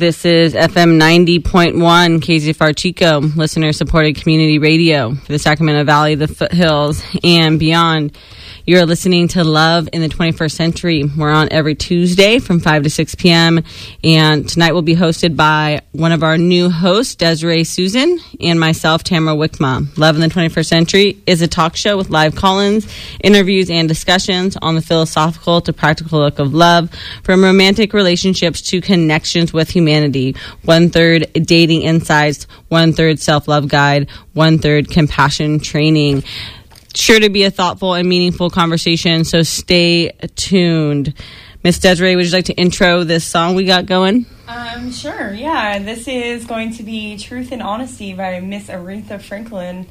This is FM 90.1 KZFR Chico, listener-supported community radio for the Sacramento Valley, the foothills, and beyond. You're listening to Love in the 21st Century. We're on every Tuesday from 5 to 6 p.m. And tonight we'll be hosted by one of our new hosts, Desiree Susan, and myself, Tamara Wickma. Love in the 21st Century is a talk show with live call-ins, interviews, and discussions on the philosophical to practical look of love, from romantic relationships to connections with humanity. 1/3 dating insights, 1/3 self-love guide, 1/3 compassion training. Sure to be a thoughtful and meaningful conversation, so stay tuned. Miss Desiree, would you like to intro this song we got going? Sure, yeah. This is going to be Truth and Honesty by Miss Aretha Franklin.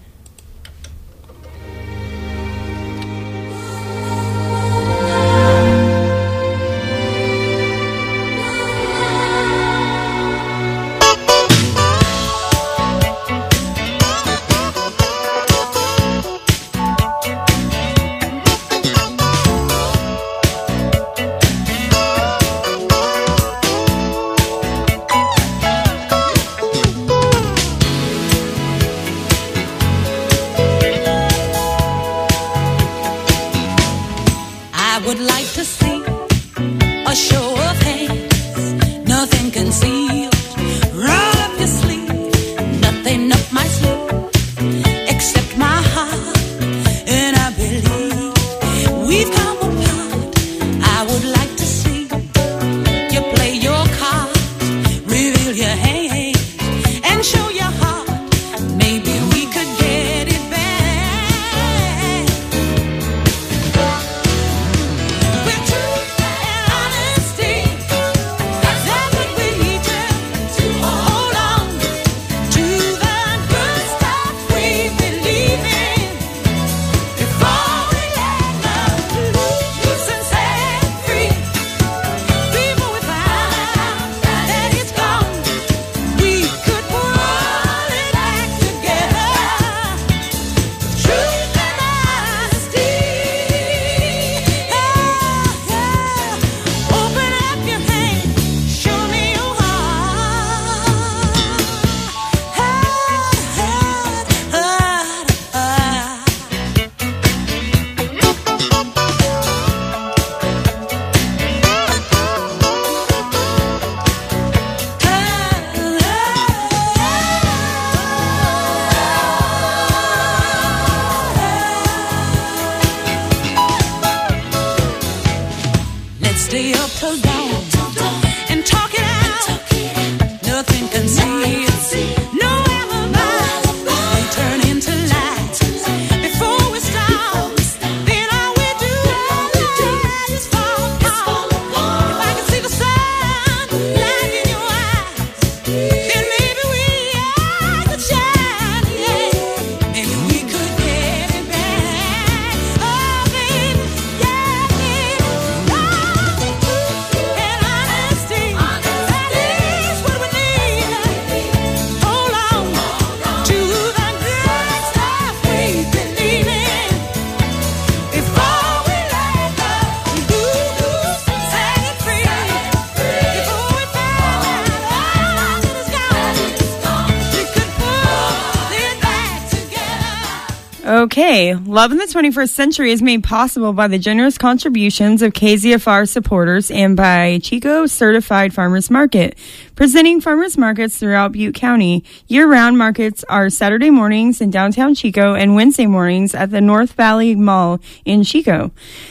Okay, Love in the 21st Century is made possible by the generous contributions of KZFR supporters and by Chico Certified Farmers Market, presenting farmers markets throughout Butte County. Year-round markets are Saturday mornings in downtown Chico and Wednesday mornings at the North Valley Mall in Chico.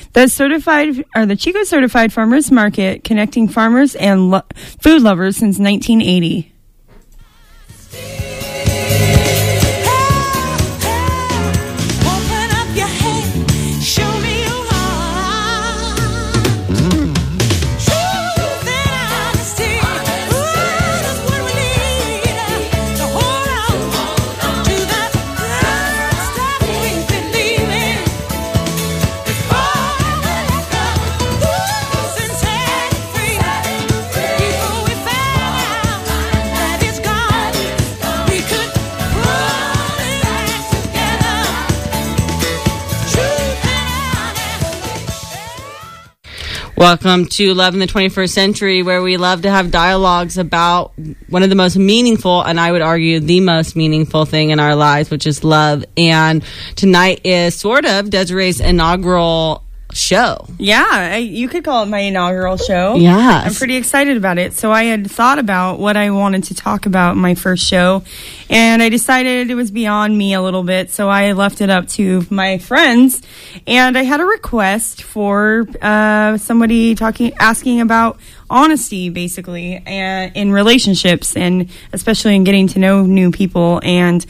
The Chico Certified Farmers Market, connecting farmers and food lovers since 1980. Welcome to Love in the 21st Century, where we love to have dialogues about one of the most meaningful, and I would argue the most meaningful thing in our lives, which is love. And tonight is sort of Desiree's inaugural show. Yeah, you could call it my inaugural show. Yes. I'm pretty excited about it. So I had thought about what I wanted to talk about in my first show, and I decided it was beyond me a little bit, so I left it up to my friends, and I had a request for somebody asking about honesty, basically, and in relationships, and especially in getting to know new people. And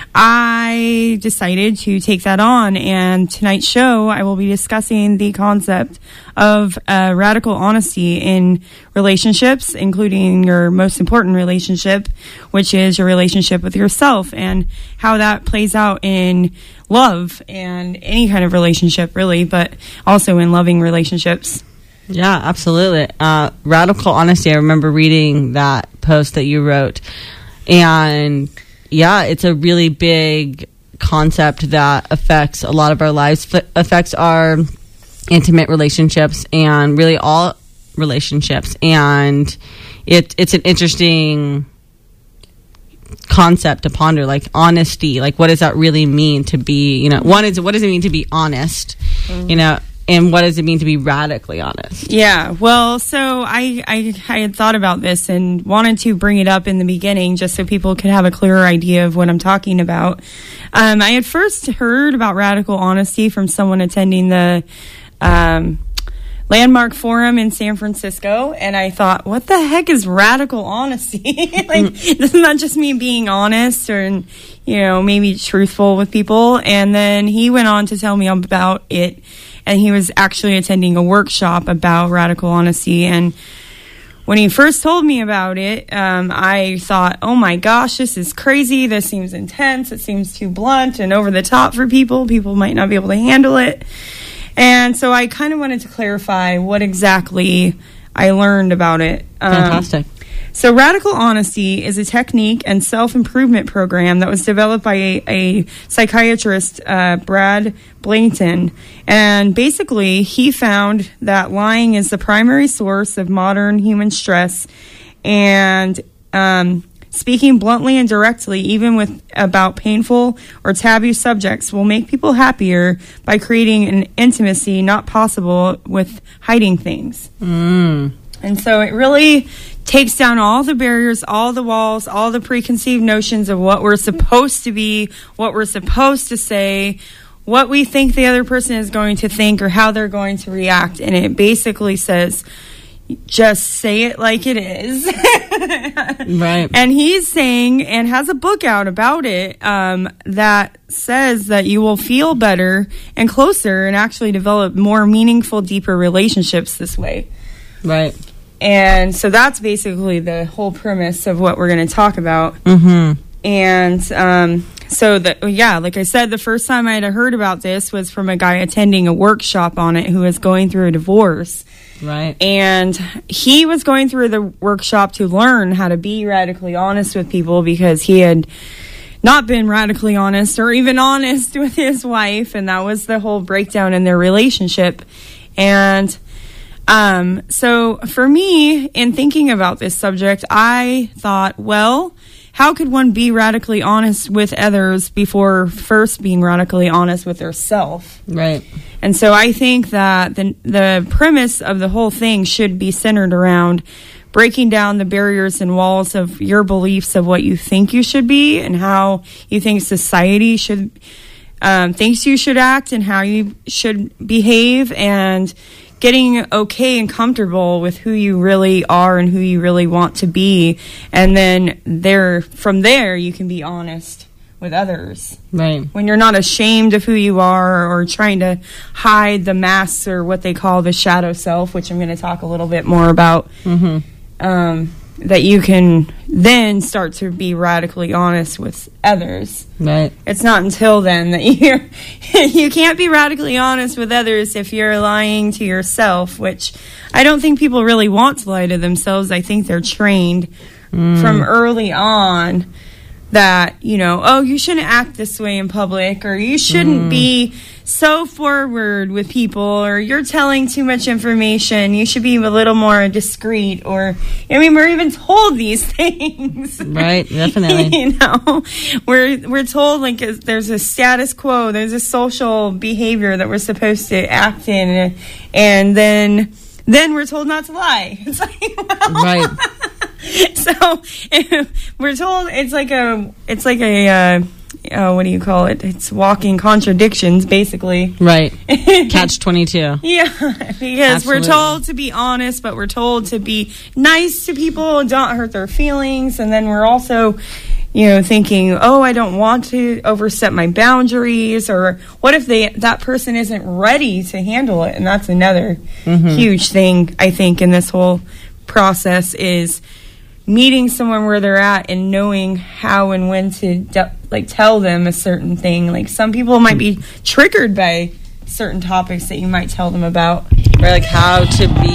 I decided to take that on. And tonight's show, I will be discussing the concept of radical honesty in relationships, including your most important relationship, which is your relationship with yourself, and how that plays out in love and any kind of relationship, really, but also in loving relationships. Yeah, absolutely. Radical honesty. I remember reading that post that you wrote. And yeah, it's a really big concept that affects a lot of our lives, affects our intimate relationships and really all relationships. And it's an interesting concept to ponder, like honesty. Like, what does that really mean to be, what does it mean to be honest, and what does it mean to be radically honest? Yeah, well, so I had thought about this and wanted to bring it up in the beginning just so people could have a clearer idea of what I'm talking about. I had first heard about radical honesty from someone attending the Landmark Forum in San Francisco, and I thought, what the heck is radical honesty? Doesn't that just mean being honest or, maybe truthful with people? And then he went on to tell me about it. And he was actually attending a workshop about radical honesty. And when he first told me about it, I thought, oh my gosh, this is crazy. This seems intense. It seems too blunt and over the top for people. People might not be able to handle it. And so I kind of wanted to clarify what exactly I learned about it. Fantastic. So radical honesty is a technique and self-improvement program that was developed by a psychiatrist, Brad Blanton. And basically, he found that lying is the primary source of modern human stress, and speaking bluntly and directly, even about painful or taboo subjects, will make people happier by creating an intimacy not possible with hiding things. And so it really takes down all the barriers, all the walls, all the preconceived notions of what we're supposed to be, what we're supposed to say, what we think the other person is going to think or how they're going to react. And it basically says, just say it like it is. Right. And he's saying, and has a book out about it, that says that you will feel better and closer and actually develop more meaningful, deeper relationships this way. Right. And so that's basically the whole premise of what we're going to talk about. Mm-hmm. And like I said, the first time I had heard about this was from a guy attending a workshop on it who was going through a divorce. Right. And he was going through the workshop to learn how to be radically honest with people because he had not been radically honest or even honest with his wife. And that was the whole breakdown in their relationship. And so for me, in thinking about this subject, I thought, well, how could one be radically honest with others before first being radically honest with herself? Right. And so I think that the premise of the whole thing should be centered around breaking down the barriers and walls of your beliefs of what you think you should be and how you think society should thinks you should act and how you should behave, and getting okay and comfortable with who you really are and who you really want to be. And then from there, you can be honest with others. Right. When you're not ashamed of who you are or trying to hide the masks or what they call the shadow self, which I'm going to talk a little bit more about. Mm-hmm. That you can then start to be radically honest with others. Right. It's not until then that you can't be radically honest with others if you're lying to yourself, which I don't think people really want to lie to themselves. I think they're trained from early on that, you know, oh, you shouldn't act this way in public, or you shouldn't be so forward with people, or you're telling too much information, you should be a little more discreet, or, I mean, we're even told these things. Right, definitely. You know, we're told, like, there's a status quo, there's a social behavior that we're supposed to act in, and then we're told not to lie. It's like, well, right. So we're told it's like a what do you call it? It's walking contradictions, basically. Right. Catch-22. Yeah, because we're told to be honest, but we're told to be nice to people and don't hurt their feelings, and then we're also, you know, thinking, oh, I don't want to overstep my boundaries, or what if that person isn't ready to handle it? And that's another huge thing, I think, in this whole process is meeting someone where they're at and knowing how and when to tell them a certain thing. Like, some people might be triggered by certain topics that you might tell them about, or like how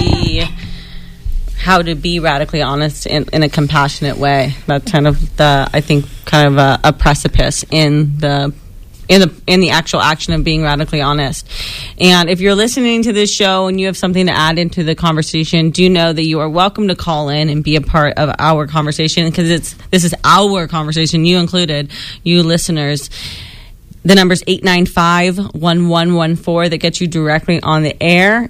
to be radically honest in a compassionate way. That's kind of a precipice in the actual action of being radically honest. And if you're listening to this show and you have something to add into the conversation, do know that you are welcome to call in and be a part of our conversation, because this is our conversation, you included, you listeners. The number's 895-1114 that gets you directly on the air,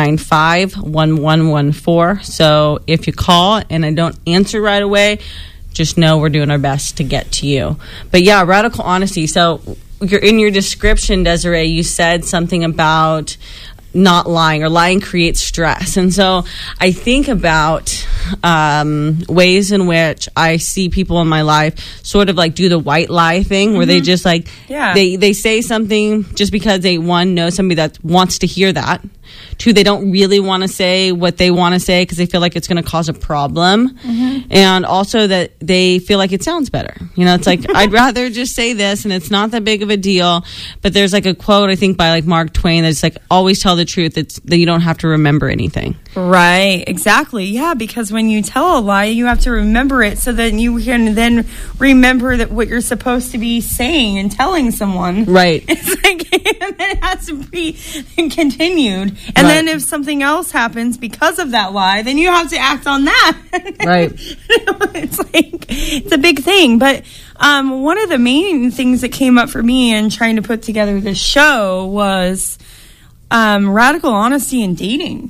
895-1114. So if you call and I don't answer right away, just know we're doing our best to get to you. But yeah, radical honesty. So in your description, Desiree, you said something about not lying, or lying creates stress. And so I think about ways in which I see people in my life sort of like do the white lie thing, where they just like, they say something just because they, one, know somebody that wants to hear that. Two, they don't really want to say what they want to say because they feel like it's going to cause a problem. And also that they feel like it sounds better. You know, it's like, I'd rather just say this and it's not that big of a deal. But there's like a quote, I think, by like Mark Twain that's like, always tell the truth. It's that you don't have to remember anything. Right, exactly. Yeah, because when you tell a lie, you have to remember it so that you can then remember that what you're supposed to be saying and telling someone. Right. It's like, and then it has to be continued. And then if something else happens because of that lie, then you have to act on that. Right. It's like, it's a big thing. But one of the main things that came up for me in trying to put together this show was radical honesty in dating.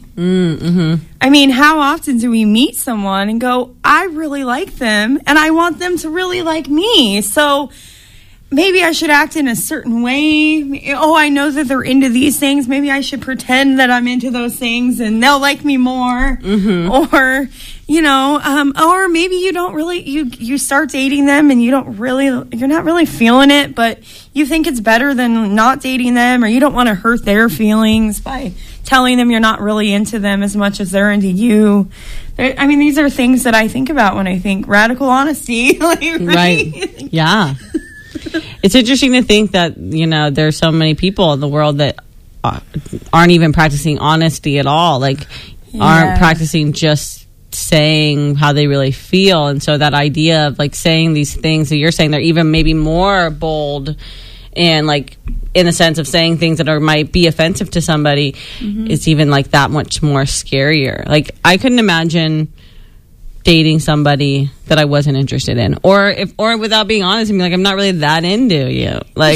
I mean, how often do we meet someone and go, I really like them and I want them to really like me, so maybe I should act in a certain way. Oh, I know that they're into these things. Maybe I should pretend that I'm into those things and they'll like me more. Or, you know, or maybe you don't really, you start dating them and you're not really feeling it, but you think it's better than not dating them, or you don't want to hurt their feelings by telling them you're not really into them as much as they're into you. I mean, these are things that I think about when I think radical honesty. Right. Yeah. It's interesting to think that, you know, there's so many people in the world that aren't even practicing honesty at all, like aren't practicing just saying how they really feel. And so that idea of like saying these things that you're saying, they're even maybe more bold and like in the sense of saying things that might be offensive to somebody, is even like that much more scarier. Like, I couldn't imagine dating somebody that I wasn't interested in, or without being honest and be like, I'm not really that into you. Like,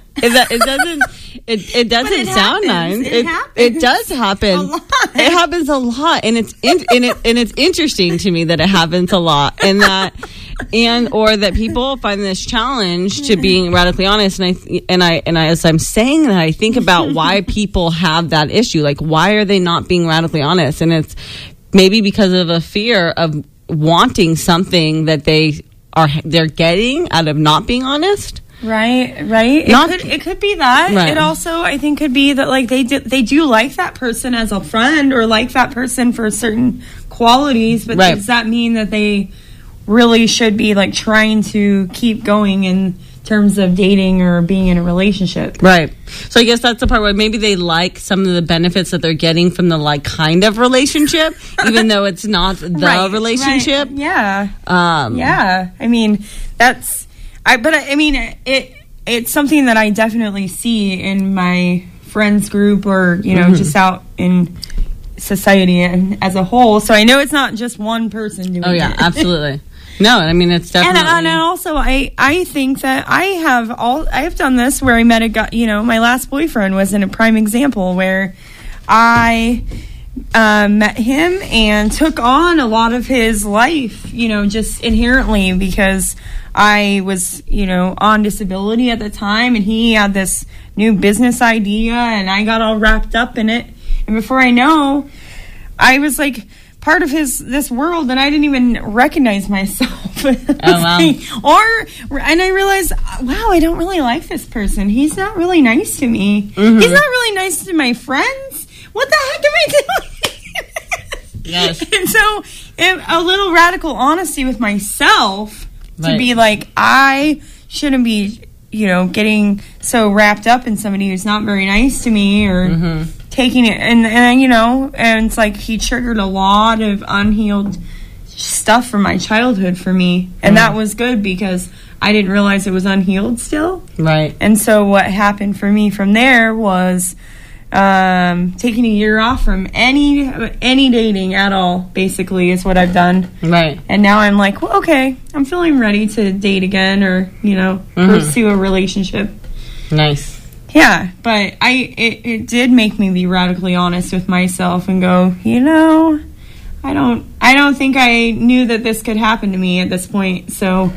it doesn't sound nice. It does happen. It happens a lot, and it's interesting to me that it happens a lot, and or that people find this challenge to being radically honest. And I as I'm saying that, I think about why people have that issue. Like, why are they not being radically honest? And it's maybe because of a fear of wanting something that they're getting out of not being honest. Right. It could be that. Right. It also, I think, could be that like they do like that person as a friend, or like that person for certain qualities, but does that mean that they really should be like trying to keep going in terms of dating or being in a relationship? Right. So I guess that's the part where maybe they like some of the benefits that they're getting from the like kind of relationship, even though it's not the relationship. Right. Yeah. I mean, It's something that I definitely see in my friends group, or just out in society and as a whole. So I know it's not just one person doing it. Oh yeah, absolutely. No, I mean, it's definitely. And also, I think that I have done this where I met a guy. My last boyfriend was in a prime example where I met him and took on a lot of his life, just inherently, because I was, on disability at the time, and he had this new business idea, and I got all wrapped up in it. And before I know, I was like part of this world, and I didn't even recognize myself. Oh, wow. And I realized, wow, I don't really like this person. He's not really nice to me. Mm-hmm. He's not really nice to my friends. What the heck am I doing? Yes. And so a little radical honesty with myself to be like, I shouldn't be, getting so wrapped up in somebody who's not very nice to me, or taking it. And it's like he triggered a lot of unhealed stuff from my childhood for me. And that was good because I didn't realize it was unhealed still. Right. And so what happened for me from there was taking a year off from any dating at all, basically, is what I've done. Right. And now I'm like, well, okay, I'm feeling ready to date again, or pursue a relationship. Nice. Yeah, but it did make me be radically honest with myself and go, I don't think I knew that this could happen to me at this point. So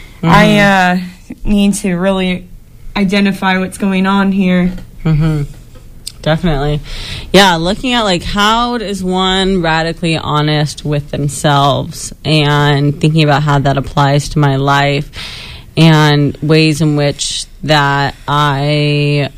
I need to really identify what's going on here. Mm-hmm. Definitely. Yeah, looking at how is one radically honest with themselves, and thinking about how that applies to my life, and ways in which that I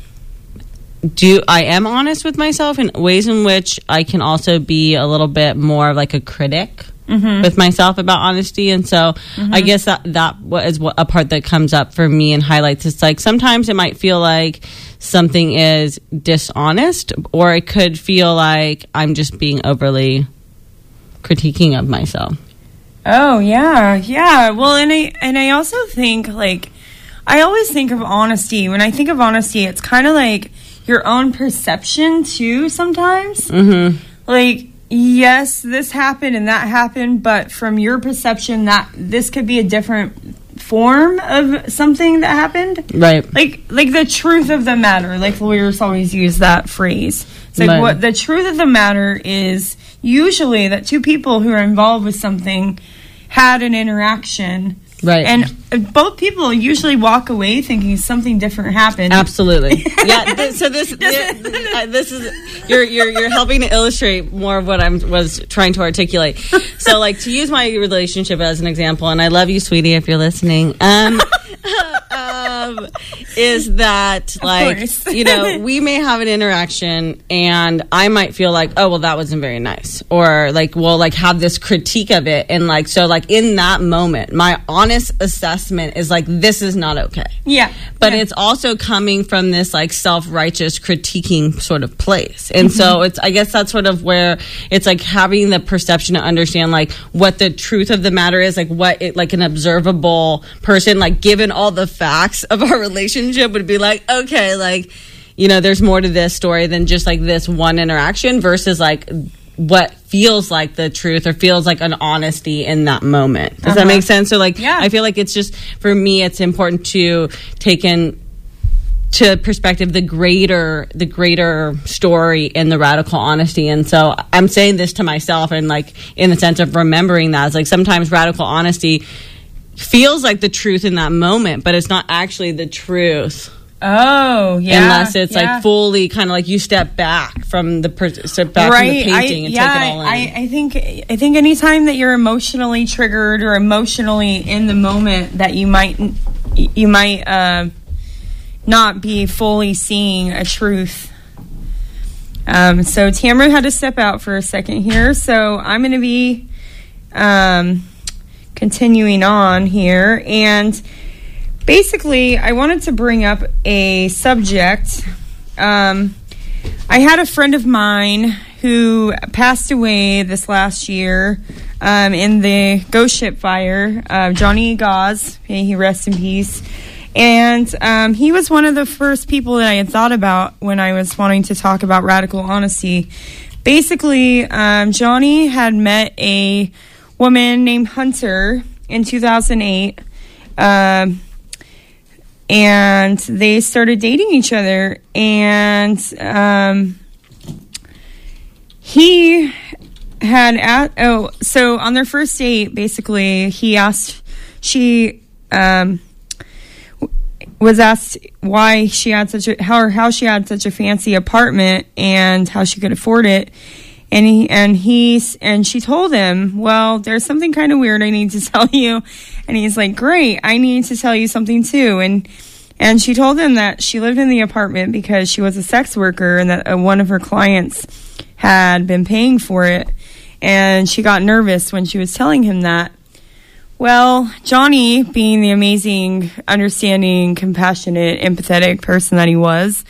am honest with myself, and ways in which I can also be a little bit more of a critic with myself about honesty. And so I guess that is a part that comes up for me and highlights. It's sometimes it might feel like something is dishonest, or it could feel like I'm just being overly critiquing of myself. Oh, yeah. Well, and I also think, I always think of honesty. When I think of honesty, it's kind of like your own perception, too, sometimes. Yes, this happened and that happened, but from your perception, that this could be a different form of something that happened. Right. Like the truth of the matter. Lawyers always use that phrase. It's what the truth of the matter is, usually that two people who are involved with something had an interaction. Right. And both people usually walk away thinking something different happened. Absolutely. Yeah. This is you're helping to illustrate more of what I was trying to articulate. So, to use my relationship as an example, and I love you, sweetie, if you're listening. Is that we may have an interaction, and I might feel oh, well, that wasn't very nice, or have this critique of it, and in that moment, my honest assessment is this is not okay. Yeah. But it's also coming from this self-righteous critiquing sort of place. And so I guess that's sort of where it's having the perception to understand what the truth of the matter is, what it, an observable person, given all the facts of our relationship, would be okay, there's more to this story than just this one interaction, versus what feels like the truth, or feels like an honesty in that moment. Does that make sense? So I feel it's just, for me, it's important to take in to perspective the greater story in the radical honesty. And so I'm saying this to myself, and in the sense of remembering that, it's sometimes radical honesty feels like the truth in that moment, but it's not actually the truth. Oh, yeah. Unless it's fully kind of you step back from the from the painting and take it all in. I think anytime that you're emotionally triggered or emotionally in the moment, that you might not be fully seeing a truth. So Tamara had to step out for a second here, so I'm going to be continuing on here, and basically, I wanted to bring up a subject. I had a friend of mine who passed away this last year in the ghost ship fire, Johnny Gauze. May he rest in peace. And he was one of the first people that I had thought about when I was wanting to talk about radical honesty. Basically, Johnny had met a woman named Hunter in 2008, and they started dating each other, and he had so on their first date, basically she was asked why she had how she had such a fancy apartment and how she could afford it. And she told him, well, there's something kind of weird I need to tell you. And he's like, great, I need to tell you something too. And she told him that she lived in the apartment because she was a sex worker and that one of her clients had been paying for it. And she got nervous when she was telling him that. Well, Johnny, being the amazing, understanding, compassionate, empathetic person that he was,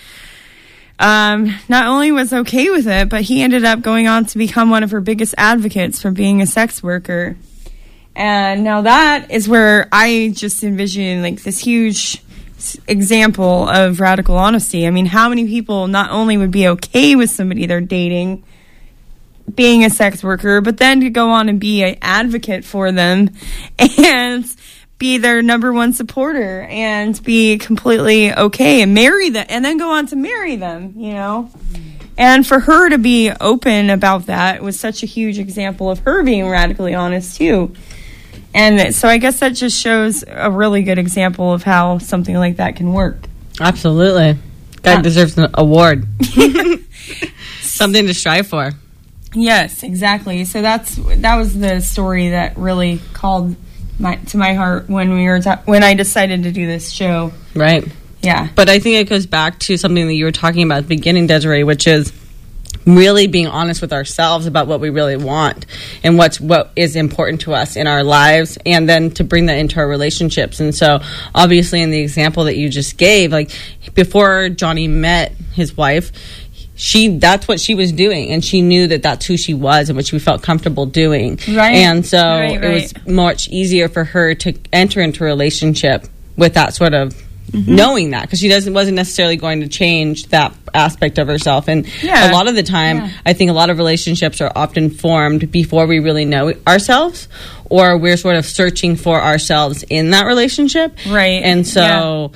not only was okay with it, but he ended up going on to become one of her biggest advocates for being a sex worker. And now that is where I just envision like this huge example of radical honesty. I mean, how many people not only would be okay with somebody they're dating being a sex worker, but then to go on and be an advocate for them and be their number one supporter and be completely okay and marry them and then go on to marry them, you know? And for her to be open about that was such a huge example of her being radically honest too. And so I guess that just shows a really good example of how something like that can work. Absolutely. Guy deserves an award. Something to strive for. Yes, exactly. So that was the story that really called to my heart when when I decided to do this show. Right. Yeah. But I think it goes back to something that you were talking about at the beginning, Desiree, which is really being honest with ourselves about what we really want and what is important to us in our lives, and then to bring that into our relationships. And so obviously in the example that you just gave, like before Johnny met his wife, that's what she was doing, and she knew that that's who she was and what she felt comfortable doing. Right. And so it was much easier for her to enter into a relationship with that sort of knowing that, because she wasn't necessarily going to change that aspect of herself. And a lot of the time, I think a lot of relationships are often formed before we really know ourselves, or we're sort of searching for ourselves in that relationship. Right. And so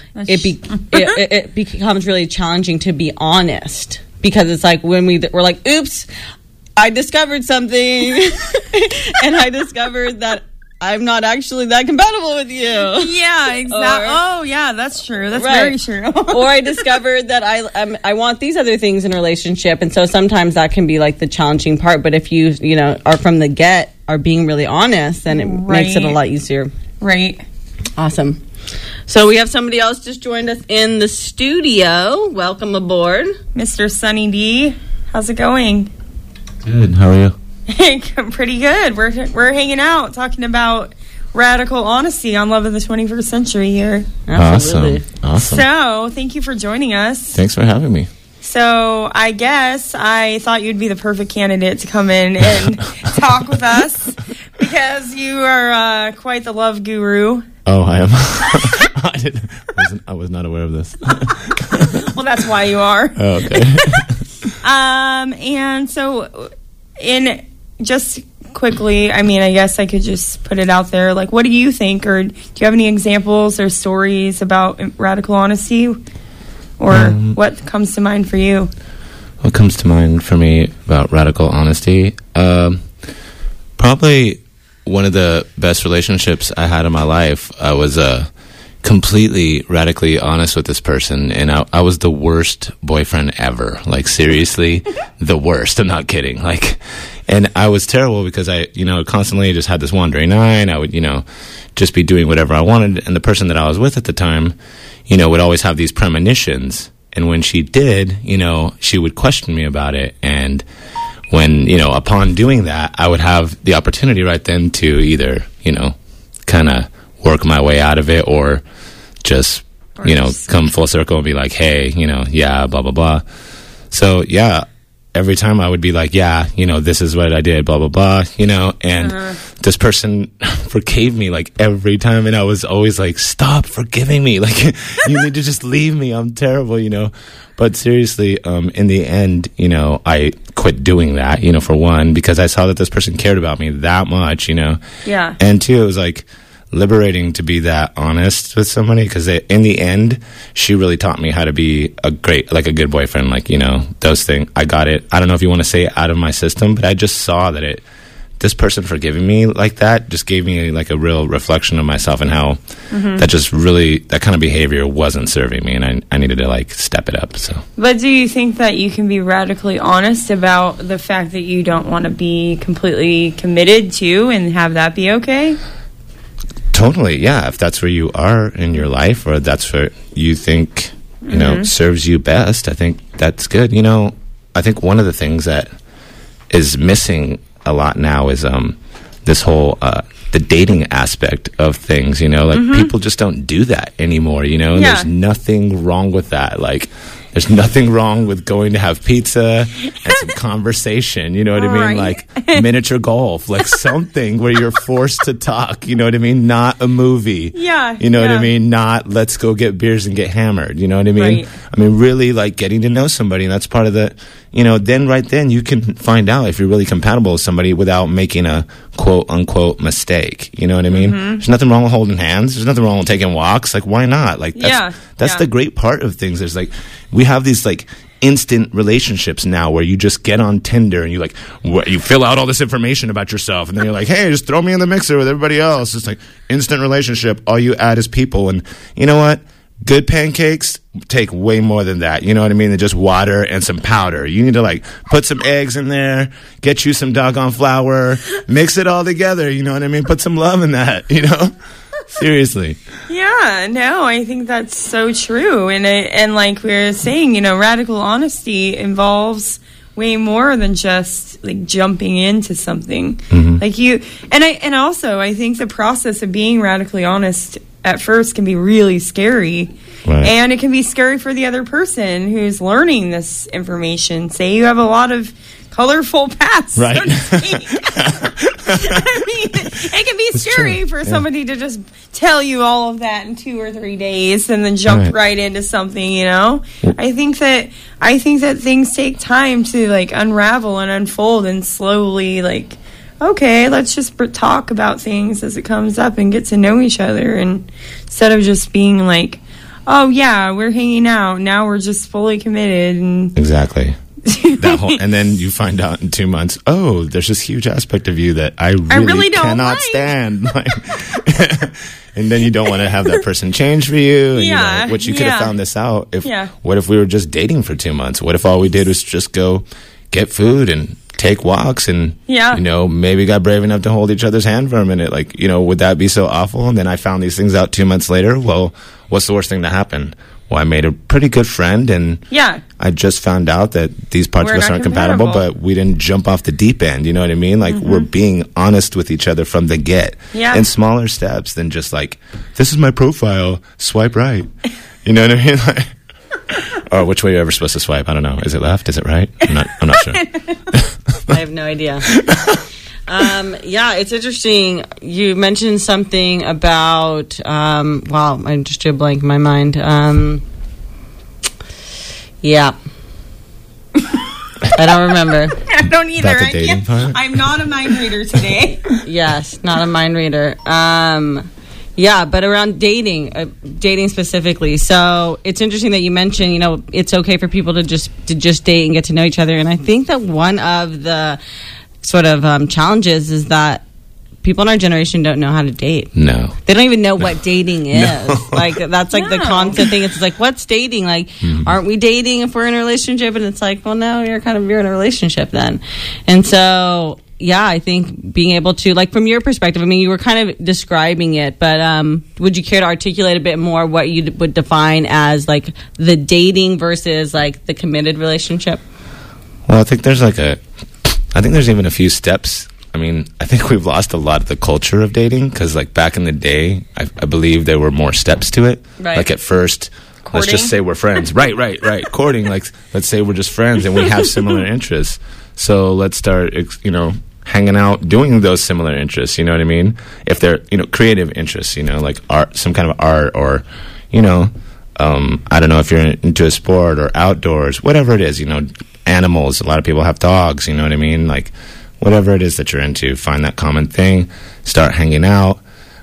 it becomes really challenging to be honest. Because it's like when we're like, oops, I discovered something. And I discovered that I'm not actually that compatible with you. Yeah, exactly. Oh, yeah, that's true. That's very true. Or I discovered that I want these other things in a relationship. And so sometimes that can be like the challenging part. But if you are from the get, are being really honest, then it makes it a lot easier. Right. Awesome. So we have somebody else just joined us in the studio. Welcome aboard. Mr. Sunny D. How's it going? Good. How are you? Pretty good. We're hanging out talking about radical honesty on Love of the 21st Century here. Absolutely. Awesome. So thank you for joining us. Thanks for having me. So I guess I thought you'd be the perfect candidate to come in and talk with us because you are quite the love guru. Oh, I am. I was not aware of this. Well, that's why you are. Oh, okay. And so, just quickly, I mean, I guess I could just put it out there. Like, what do you think, or do you have any examples or stories about radical honesty, or what comes to mind for you? What comes to mind for me about radical honesty? Probably one of the best relationships I had in my life. I was completely radically honest with this person, and I was the worst boyfriend ever. Like, seriously, the worst. I'm not kidding. Like, and I was terrible because I, constantly just had this wandering eye, and I would, just be doing whatever I wanted. And the person that I was with at the time, would always have these premonitions. And when she did, she would question me about it. And when, upon doing that, I would have the opportunity right then to either, kind of work my way out of it, or just, come full circle and be like, hey, yeah, blah, blah, blah. So, yeah, every time I would be like, yeah, this is what I did, blah, blah, blah, and this person forgave me like every time. And I was always like, stop forgiving me. Like, you need to just leave me. I'm terrible, But seriously, in the end, I quit doing that, for one, because I saw that this person cared about me that much, Yeah. And two, it was like liberating to be that honest with somebody, because in the end, she really taught me how to be a good boyfriend, like, those things. I got it. I don't know if you want to say it out of my system, but I just saw that this person forgiving me like that just gave me like a real reflection of myself and how that kind of behavior wasn't serving me, and I needed to like step it up. So, but do you think that you can be radically honest about the fact that you don't want to be completely committed to, and have that be okay? Totally, yeah. If that's where you are in your life, or that's what you think serves you best, I think that's good. I think one of the things that is missing a lot now is this whole the dating aspect of things. People just don't do that anymore. And there's nothing wrong with that. Like, there's nothing wrong with going to have pizza and some conversation, you know what I mean? Like miniature golf, like something where you're forced to talk, you know what I mean? Not a movie. Yeah. You know what I mean? Not let's go get beers and get hammered, you know what I mean? Right. I mean, really like getting to know somebody, and that's part of the, then you can find out if you're really compatible with somebody without making a quote unquote mistake. You know what I mean? There's nothing wrong with holding hands. There's nothing wrong with taking walks. Like, why not? Like, that's the great part of things. There's like, we have these like instant relationships now where you just get on Tinder and you fill out all this information about yourself, and then you're like, hey, just throw me in the mixer with everybody else. It's like instant relationship. All you add is people. And you know what? Good pancakes take way more than that, you know what I mean, than just water and some powder. You need to like put some eggs in there, get you some doggone flour, mix it all together, you know what I mean? Put some love in that, Seriously. Yeah, no, I think that's so true. And like we were saying, radical honesty involves way more than just like jumping into something. Like and also I think the process of being radically honest at first can be really scary. Right. And it can be scary for the other person who's learning this information. Say you have a lot of colorful paths, right? So to speak. I mean, it can be scary for somebody to just tell you all of that in 2 or 3 days and then jump right into something, I think that things take time to like unravel and unfold, and slowly like, okay, let's just talk about things as it comes up and get to know each other, and instead of just being like, oh yeah, we're hanging out, now we're just fully committed. And exactly. And then you find out in 2 months, oh, there's this huge aspect of you that I really cannot stand. And then you don't want to have that person change for you. And which you could have found this out. What if we were just dating for 2 months? What if all we did was just go get food and take walks and, maybe got brave enough to hold each other's hand for a minute? Like, would that be so awful? And then I found these things out 2 months later. Well, what's the worst thing to happen? Well, I made a pretty good friend, and I just found out that these parts of us aren't compatible, but we didn't jump off the deep end, you know what I mean? Like, we're being honest with each other from the get, in smaller steps than just like, this is my profile, swipe right. You know what I mean? Like, or which way you're ever supposed to swipe, I don't know. Is it left? Is it right? I'm not sure. I have no idea. It's interesting. You mentioned something about, I just drew a blank in my mind. I don't remember. I don't either. About the dating part? I'm not a mind reader today. Yes, not a mind reader. But around dating specifically. So it's interesting that you mentioned, it's okay for people to just date and get to know each other. And I think that one of the sort of challenges is that people in our generation don't know how to date. No. They don't even know what dating is. No. Like, that's like the constant thing. It's like, what's dating? Like, aren't we dating if we're in a relationship? And it's like, well, no, you're in a relationship then. And so, I think being able to, like, from your perspective, I mean, you were kind of describing it, but would you care to articulate a bit more what you would define as, like, the dating versus, like, the committed relationship? Well, I think there's even a few steps. I mean, I think we've lost a lot of the culture of dating, because, like, back in the day, I believe there were more steps to it. Right. Like, at first, let's just say we're friends. Right. Courting, like, let's say we're just friends and we have similar interests. So let's start, hanging out, doing those similar interests, you know what I mean? If they're, creative interests, like art, some kind of art, or, I don't know if you're into a sport or outdoors, whatever it is, animals. A lot of people have dogs, you know what I mean? Like, whatever it is that you're into, find that common thing, start hanging out.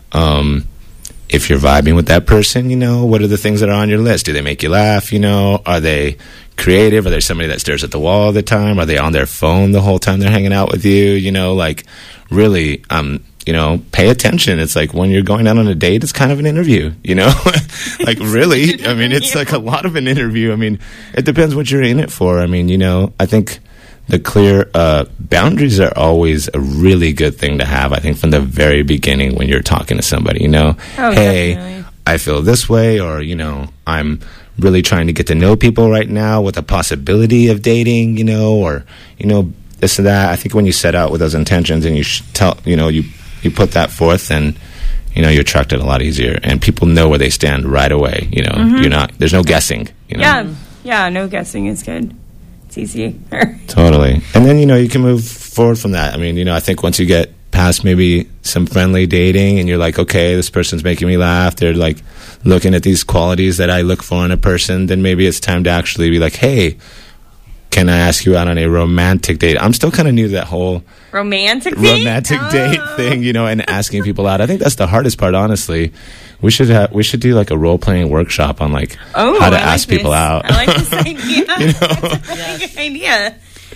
If you're vibing with that person, what are the things that are on your list? Do they make you laugh? Are they creative? Are they somebody that stares at the wall all the time? Are they on their phone the whole time they're hanging out with you? Really, pay attention. It's like when you're going out on a date, it's kind of an interview, like really. I mean, it's like a lot of an interview. I mean, it depends what you're in it for. I mean, I think the clear boundaries are always a really good thing to have, I think, from the very beginning when you're talking to somebody, hey, definitely. I feel this way, or, I'm really trying to get to know people right now with a possibility of dating, or, this and that. I think when you set out with those intentions and you you put that forth, then, you attract it a lot easier, and people know where they stand right away, there's no guessing, Yeah, no guessing is good. It's easy. Totally. And then, you can move forward from that. I mean, I think once you get past maybe some friendly dating and you're like, okay, this person's making me laugh, they're like looking at these qualities that I look for in a person, then maybe it's time to actually be like, hey, can I ask you out on a romantic date? I'm still kind of new to that whole romantic date thing, and asking people out. I think that's the hardest part, honestly. We should do like a role playing workshop on like how to ask people out. I like this idea. That's a really good idea.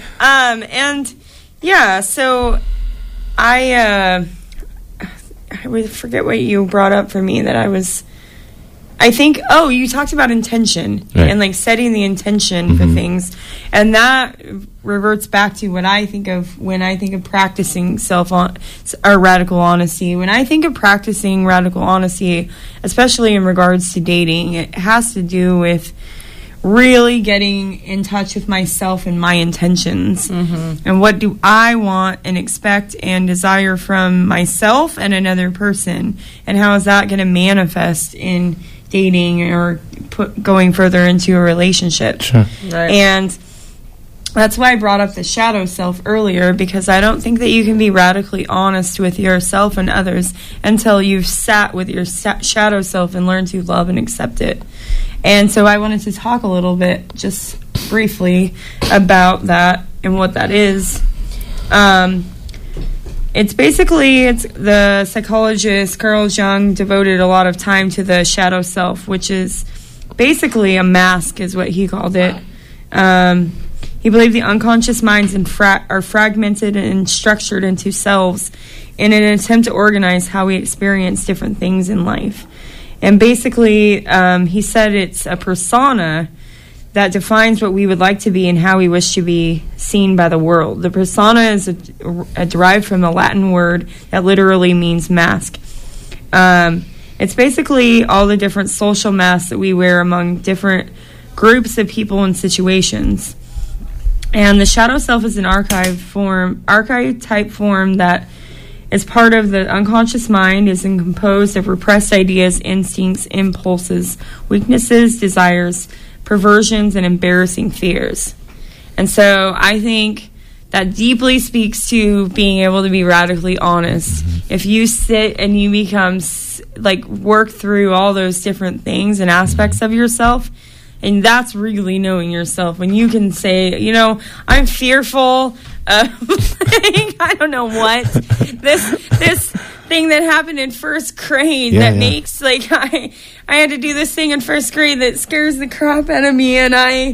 And yeah, so I forget what you brought up for me that I think, you talked about intention, right, and like setting the intention for things. And that reverts back to what I think of when I think of practicing radical honesty. When I think of practicing radical honesty, especially in regards to dating, it has to do with really getting in touch with myself and my intentions. And what do I want and expect and desire from myself and another person, and how is that going to manifest in dating or going further into a relationship. Sure. Right. And that's why I brought up the shadow self earlier, because I don't think that you can be radically honest with yourself and others until you've sat with your shadow self and learned to love and accept it. And so I wanted to talk a little bit, just briefly, about that and what that is. It's the psychologist Carl Jung devoted a lot of time to the shadow self, which is basically a mask, is what he called it. He believed the unconscious minds are fragmented and structured into selves in an attempt to organize how we experience different things in life. And basically, he said it's a persona that defines what we would like to be and how we wish to be seen by the world. The persona is derived from the Latin word that literally means mask. It's basically all the different social masks that we wear among different groups of people and situations. And the shadow self is an archetype form that is part of the unconscious mind, is composed of repressed ideas, instincts, impulses, weaknesses, desires, perversions, and embarrassing fears. And so I think that deeply speaks to being able to be radically honest. If you sit and you become, work through all those different things and aspects of yourself, and that's really knowing yourself. When you can say, I'm fearful of, I don't know what, this thing that happened in first grade makes, I had to do this thing in first grade that scares the crap out of me, and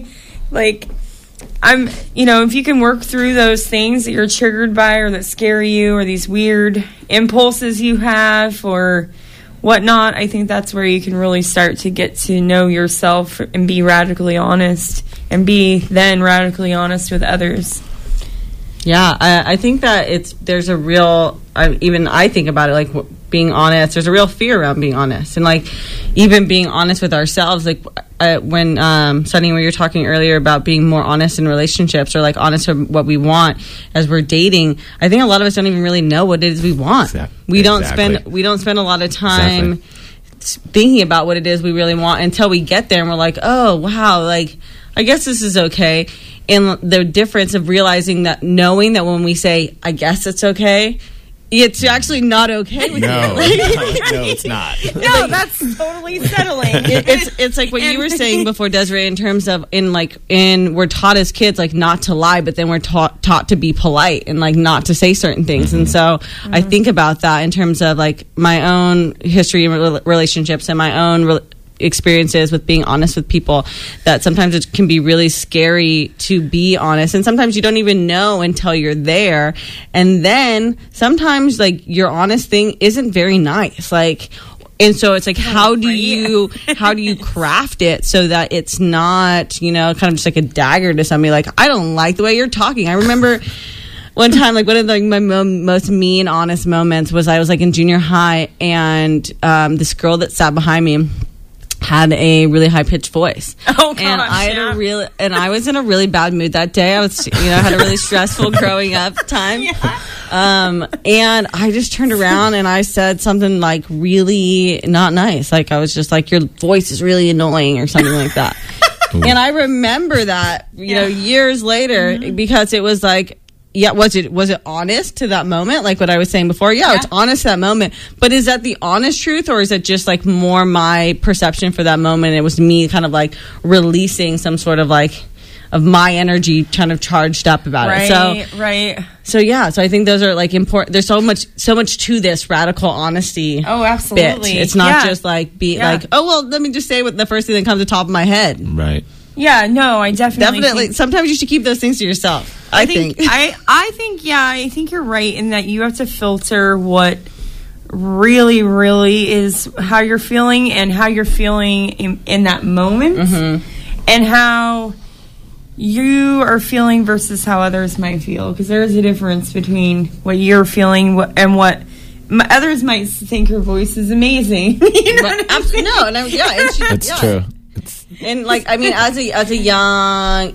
if you can work through those things that you're triggered by or that scare you, or these weird impulses you have or whatnot, I think that's where you can really start to get to know yourself and be radically honest, and be then radically honest with others. Yeah, I think that there's a real, even I think about it, being honest, there's a real fear around being honest, and even being honest with ourselves. When Sunny, when you were talking earlier about being more honest in relationships, or honest with what we want as we're dating, I think a lot of us don't even really know what it is we want. We don't spend a lot of time thinking about what it is we really want until we get there and we're like, oh, wow, like, I guess this is okay. And the difference of realizing that, knowing that when we say, I guess it's okay, it's actually not okay with you. No, it's not. No, that's totally settling. It's like what you were saying before, Desiree, in terms of we're taught as kids like not to lie, but then we're taught to be polite and like not to say certain things. And so I think about that in terms of like my own history and relationships and my own experiences with being honest with people, that sometimes it can be really scary to be honest, and sometimes you don't even know until you're there, and then sometimes like your honest thing isn't very nice, like, and so it's like how do you craft it so that it's not, kind of just like a dagger to somebody, like, I don't like the way you're talking. I remember one time, like, one of my most mean honest moments was I was like in junior high, and this girl that sat behind me had a really high pitched voice. Oh gosh, and I was in a really bad mood that day. I was, had a really stressful growing up time. Yeah. And I just turned around and I said something like really not nice. Like I was just like, your voice is really annoying or something like that. And I remember that, years later, because it was like, yeah, was it honest to that moment? Like what I was saying before? Yeah, it's honest to that moment. But is that the honest truth, or is it just like more my perception for that moment? It was me kind of like releasing some sort of like of my energy kind of charged up about it. So I think those are like important. There's so much to this radical honesty. Oh, absolutely. It's not just like like, oh, well, let me just say what the first thing that comes to the top of my head. Right. Yeah, no, I definitely think, sometimes you should keep those things to yourself. I think you're right in that you have to filter what really, really is how you're feeling and how you're feeling in that moment, and how you are feeling versus how others might feel, because there is a difference between what you're feeling and what others might think her voice is amazing. You know what I mean? No, and it's true. And like, I mean, as a young,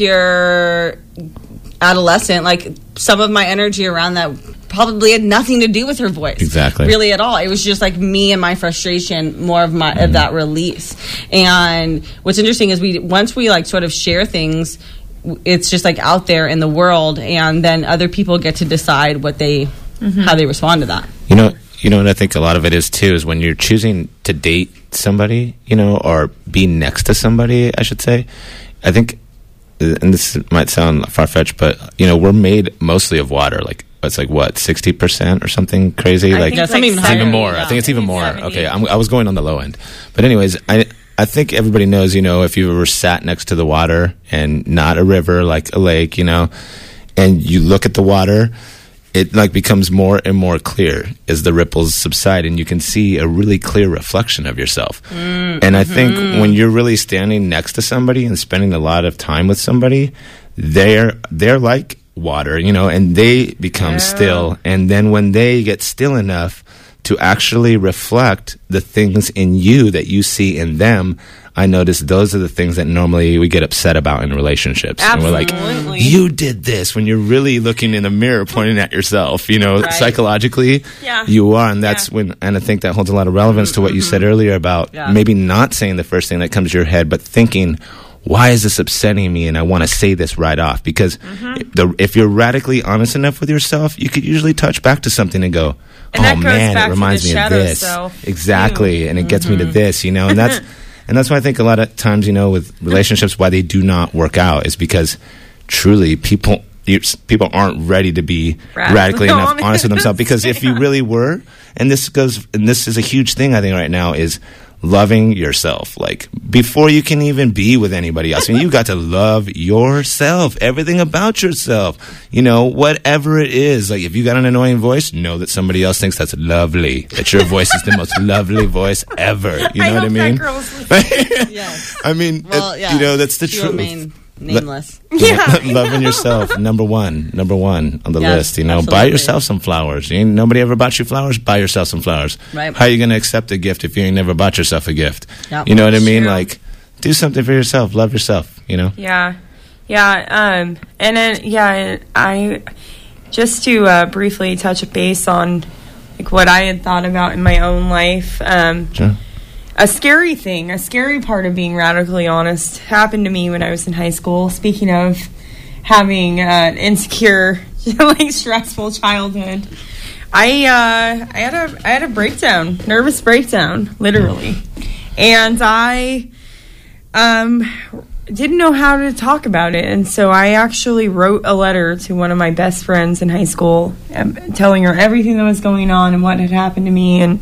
insecure adolescent, like some of my energy around that probably had nothing to do with her voice. Exactly. Really at all. It was just like me and my frustration, more of my of that release. And what's interesting is once we like sort of share things, it's just like out there in the world, and then other people get to decide what how they respond to that. You know what I think a lot of it is too is when you're choosing to date somebody, or be next to somebody, I should say. I think, and this might sound far-fetched, but we're made mostly of water. Like it's like what, 60% or something crazy? I think even more. Yeah. I think it's even more. 70. Okay, I was going on the low end, but anyways, I think everybody knows. If you ever sat next to the water and not a river, like a lake, and you look at the water, it like becomes more and more clear as the ripples subside, and you can see a really clear reflection of yourself. And I think when you're really standing next to somebody and spending a lot of time with somebody, they're like water, and they become still. And then when they get still enough to actually reflect the things in you that you see in them, I notice those are the things that normally we get upset about in relationships. Absolutely. And we're like, you did this, when you're really looking in the mirror pointing at yourself, Right. Psychologically, you are. And that's when, and I think that holds a lot of relevance to what you said earlier about maybe not saying the first thing that comes to your head, but thinking, why is this upsetting me? And I want to say this right off. Because if you're radically honest enough with yourself, you could usually touch back to something and go, and oh man, it reminds me of this. Exactly. And it gets me to this, and that's, and that's why I think a lot of times, with relationships, why they do not work out is because truly people aren't ready to be radically enough honest with themselves. Because if you really were, and this is a huge thing I think right now, is loving yourself. Like before you can even be with anybody else, you got to love yourself, everything about yourself, whatever it is. Like if you got an annoying voice, know that somebody else thinks that's lovely, that your voice is the most lovely voice ever. You know what I mean? Yes. I mean, that's the truth. Nameless. Loving yourself, number one on the list. Absolutely. Buy yourself some flowers. Nobody ever bought you flowers. Buy yourself some flowers. Right. How are you going to accept a gift if you ain't never bought yourself a gift? Yep. You know what I mean? True. Like, do something for yourself. Love yourself. Yeah. And then I just to briefly touch base on like what I had thought about in my own life. Sure. a scary thing, a scary part of being radically honest happened to me when I was in high school. Speaking of having an insecure, like stressful childhood, I had a breakdown, nervous breakdown, literally, and I didn't know how to talk about it, and so I actually wrote a letter to one of my best friends in high school, telling her everything that was going on and what had happened to me, and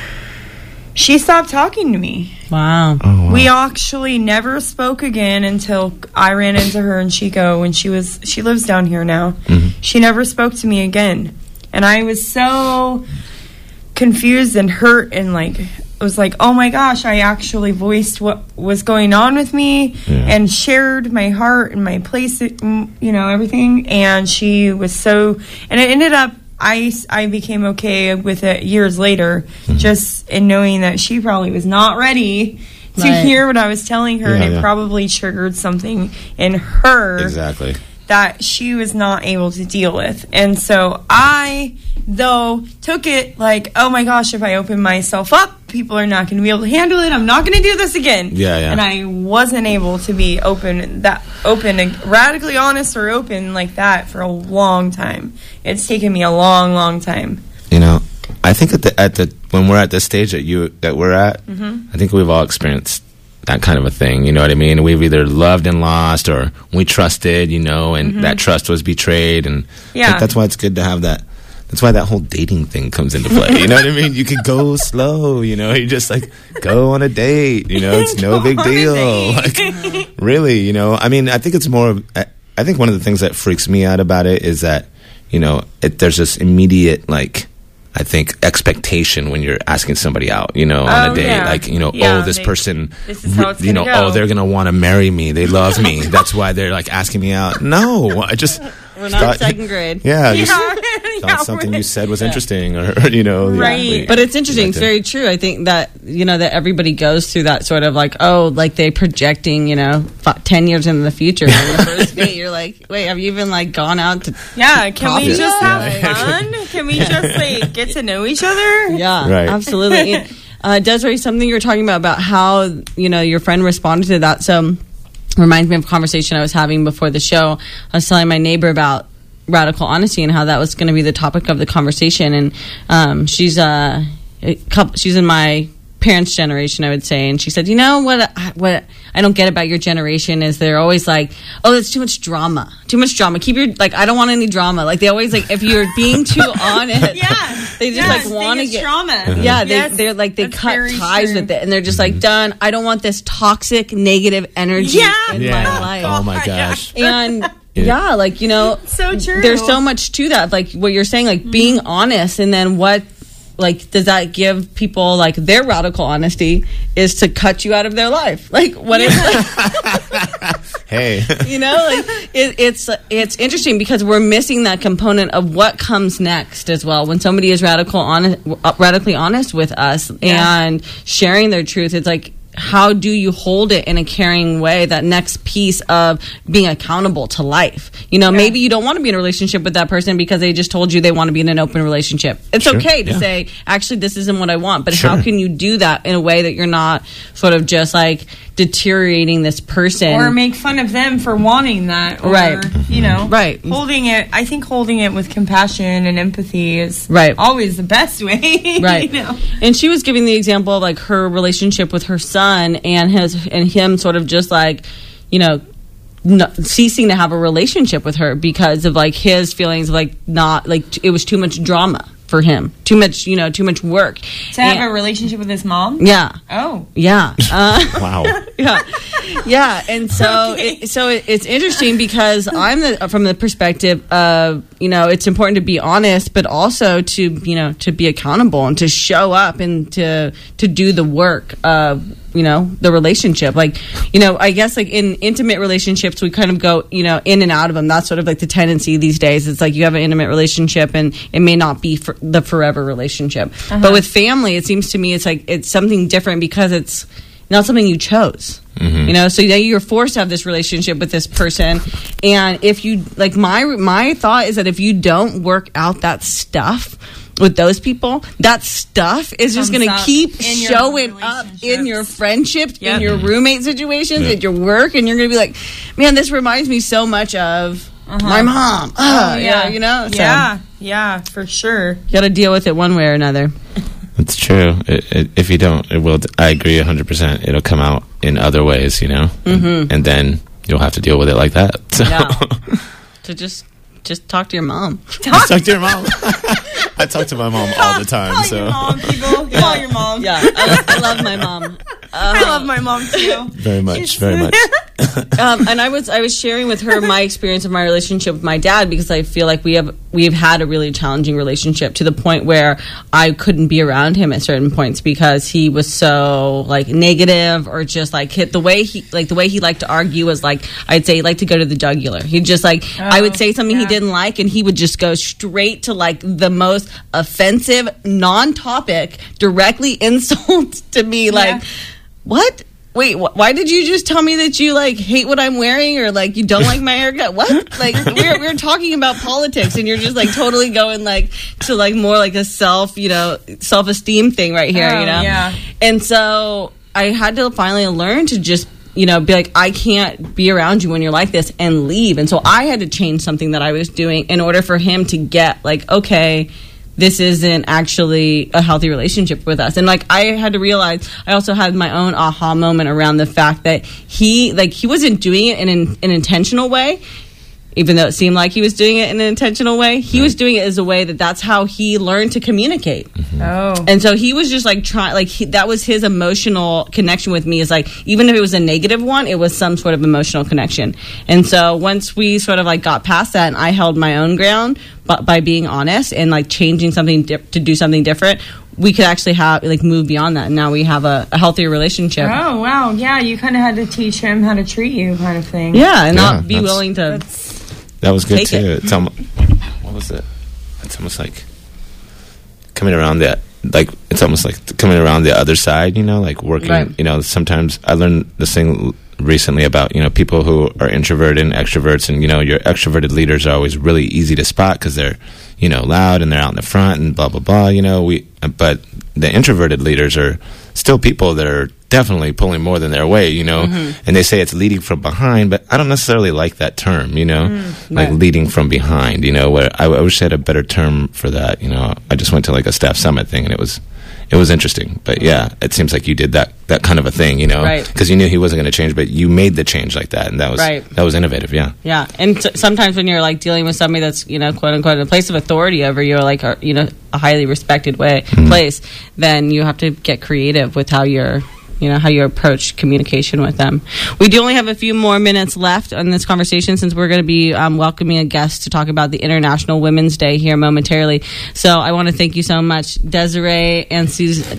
she stopped talking to me. Wow. Oh, wow. We actually never spoke again until I ran into her in Chico when she lives down here now. Mm-hmm. She never spoke to me again. And I was so confused and hurt and like, I was like, oh my gosh, I actually voiced what was going on with me and shared my heart and my place, everything. And she was so, and it ended up, I became okay with it years later, just in knowing that she probably was not ready to hear what I was telling her, and it probably triggered something in her Exactly. that she was not able to deal with. And so I, though, took it like, oh my gosh, if I open myself up, people are not going to be able to handle it. I'm not going to do this again. Yeah. And I wasn't able to be open, radically honest or open like that for a long time. It's taken me a long, long time. I think when we're at the stage that we're at, I think we've all experienced that kind of a thing. You know what I mean? We've either loved and lost, or we trusted, and that trust was betrayed. And I think that's why it's good to have that. That's why that whole dating thing comes into play. You know what I mean? You could go slow, you just like go on a date, it's no big deal. Like, really, I mean, I think it's more of, I think one of the things that freaks me out about it is that, there's this immediate, like, I think expectation when you're asking somebody out, on a date, like, this person, this is how it's gonna go. They're going to want to marry me. They love me. That's why they're like asking me out. No, I just, we're not in second grade. Thought something you said was interesting, or right. But it's interesting. It's very true. I think that that everybody goes through that sort of like, like they projecting 10 years into the future. On the first date, you're like, wait, have you even like gone out to? Yeah, can we just have fun? Can we just like get to know each other? Yeah, right. Absolutely. Desiree, something you were talking about how your friend responded to that. So reminds me of a conversation I was having before the show. I was telling my neighbor about radical honesty and how that was going to be the topic of the conversation. And she's in my parents' generation, I would say. And she said, what I don't get about your generation is they're always like, oh, that's too much drama. Keep your, like, I don't want any drama. Like, they always, like, if you're being too honest, they just, like, want to get drama. Yeah, they're like, they cut ties with it. And they're just like, done. I don't want this toxic, negative energy in my life. Oh, my gosh. And... Yeah, like, so true. There's so much to that, like what you're saying, like being honest, and then what, like, does that give people, like, their radical honesty is to cut you out of their life? Like, what is like, hey, like it's interesting because we're missing that component of what comes next as well. When somebody is radically honest with us and sharing their truth, it's like, how do you hold it in a caring way, that next piece of being accountable to life? Maybe you don't want to be in a relationship with that person because they just told you they want to be in an open relationship. It's okay to say, actually, this isn't what I want. But how can you do that in a way that you're not sort of just like deteriorating this person? Or make fun of them for wanting that. Or, holding it, I think holding it with compassion and empathy is always the best way. Right. And she was giving the example of like her relationship with her son and him sort of just like, ceasing to have a relationship with her because of like his feelings of like not like it was too much drama for him, too much work to have a relationship with his mom. Wow. And so it's interesting because I'm from the perspective of it's important to be honest, but also to be accountable and to show up and to do the work of the relationship. Like I guess like in intimate relationships we kind of go in and out of them. That's sort of like the tendency these days. It's like you have an intimate relationship and it may not be the forever relationship. But with family, it seems to me it's like it's something different because it's not something you chose. So you're forced to have this relationship with this person, and if you like, my thought is that if you don't work out that stuff, with those people, that stuff is just going to keep showing up in your friendships, in your roommate situations, at your work, and you're going to be like, man, this reminds me so much of my mom. You know? So, yeah, for sure. You got to deal with it one way or another. It's true. If you don't, it will. I agree 100%. It'll come out in other ways, you know, and then you'll have to deal with it like that. So. Yeah. So just talk to your mom. Talk to your mom. I talk to my mom all the time. Call so your mom, people. Call your mom. Yeah, I love my mom. I love my mom too. Very much, very much. And I was sharing with her my experience of my relationship with my dad, because I feel like we've had a really challenging relationship, to the point where I couldn't be around him at certain points because he was so like negative, or just like the way he liked to argue was like, I'd say he liked to go to the jugular. He'd just like, I would say something he didn't like, and he would just go straight to like the most offensive, non-topic, directly insult to me, like, what? Wait, why did you just tell me that you like hate what I'm wearing, or like you don't like my haircut? What? Like we're talking about politics, and you're just like totally going like to like more like a self-esteem thing right here, you know? Yeah. And so I had to finally learn to just, be like, I can't be around you when you're like this, and leave. And so I had to change something that I was doing in order for him to get like, okay, this isn't actually a healthy relationship with us. And like, I had to realize, I also had my own aha moment around the fact that he wasn't doing it in an intentional way, even though it seemed like he was doing it in an intentional way. He was doing it as a way that's how he learned to communicate. Oh. And so he was just like that was his emotional connection with me, is like, even if it was a negative one, it was some sort of emotional connection. And so once we sort of like got past that, and I held my own ground, but by being honest and like changing something to do something different, we could actually have like move beyond that, and now we have a healthier relationship. Oh wow, yeah, you kind of had to teach him how to treat you, kind of thing. Yeah, and not be willing to. That was good too. It. It's what was it? It's almost like coming around it's almost like coming around the other side, like working, right. Sometimes I learned this thing recently about, people who are introverted and extroverts, and, your extroverted leaders are always really easy to spot because they're, loud and they're out in the front and blah, blah, blah, but the introverted leaders are still people that are definitely pulling more than their weight, and they say it's leading from behind, but I don't necessarily like that term, like leading from behind, where I wish I had a better term for that. I just went to like a staff summit thing, and it was interesting, but yeah, it seems like you did that kind of a thing, right. Because you knew he wasn't going to change, but you made the change like that, and that was right. That was innovative. Yeah. And sometimes when you're like dealing with somebody that's quote unquote a place of authority over you, or like a highly respected place, then you have to get creative with how you're how you approach communication with them. We do only have a few more minutes left on this conversation, since we're going to be welcoming a guest to talk about the International Women's Day here momentarily. So I want to thank you so much, Desiree, Susan,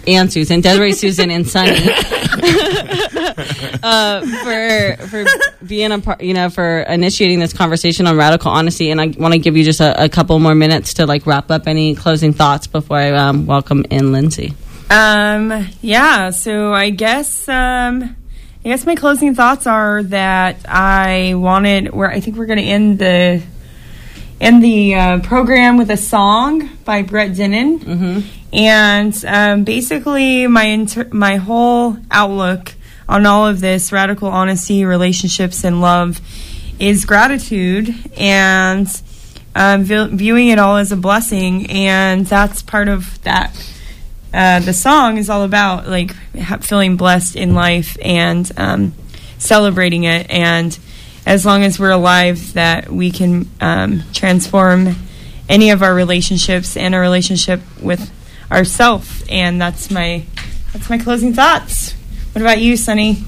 and Sunny, for being a part, for initiating this conversation on radical honesty. And I want to give you just a couple more minutes to like wrap up any closing thoughts before I welcome in Lindsay. So I guess my closing thoughts are that I think we're going to end the program with a song by Brett Dennen. Mm-hmm. And basically my whole outlook on all of this, radical honesty, relationships, and love, is gratitude, and viewing it all as a blessing. And that's part of that. The song is all about like feeling blessed in life and celebrating it, and as long as we're alive, that we can transform any of our relationships and our relationship with ourselves. And that's my closing thoughts. What about you, Sunny?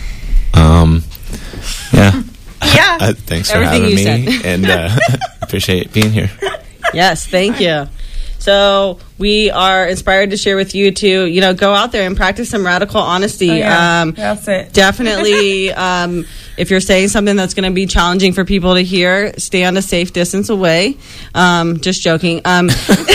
Yeah. Thanks for Everything having me, and appreciate being here. Yes, thank you. So we are inspired to share with you to, go out there and practice some radical honesty. Oh, yeah. That's it. Definitely, if you're saying something that's going to be challenging for people to hear, stay on a safe distance away. Just joking. Make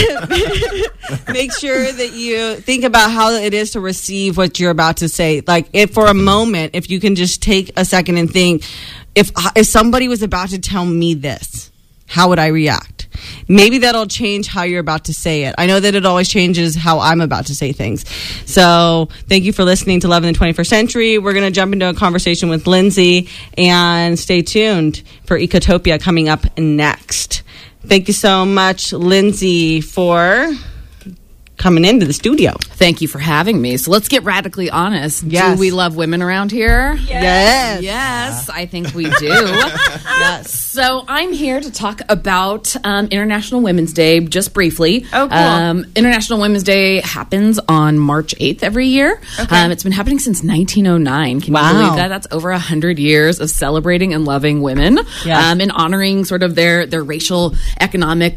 sure that you think about how it is to receive what you're about to say. Like, if for a moment, if you can just take a second and think, if somebody was about to tell me this, how would I react? maybe that'll change how you're about to say it. I know that it always changes how I'm about to say things. So thank you for listening to Love in the 21st Century. We're going to jump into a conversation with Lindsay, and stay tuned for Ecotopia coming up next. Thank you so much, Lindsay, for coming into the studio. Thank you for having me. So let's get radically honest. Yes. Do we love women around here? Yes. Yes, I think we do. Yes. So I'm here to talk about International Women's Day just briefly. Oh, cool. International Women's Day happens on March 8th every year. Okay. It's been happening since 1909. Can Wow. you believe that? That's over 100 years of celebrating and loving women, Yes. and honoring sort of their racial, economic,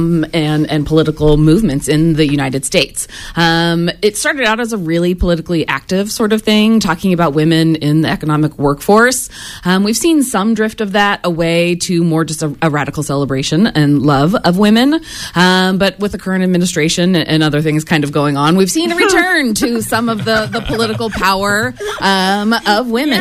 and political movements in the United States. It started out as a really politically active sort of thing, talking about women in the economic workforce. We've seen some drift of that away to more just a radical celebration and love of women. But with the current administration and other things kind of going on, we've seen a return to some of the political power of women.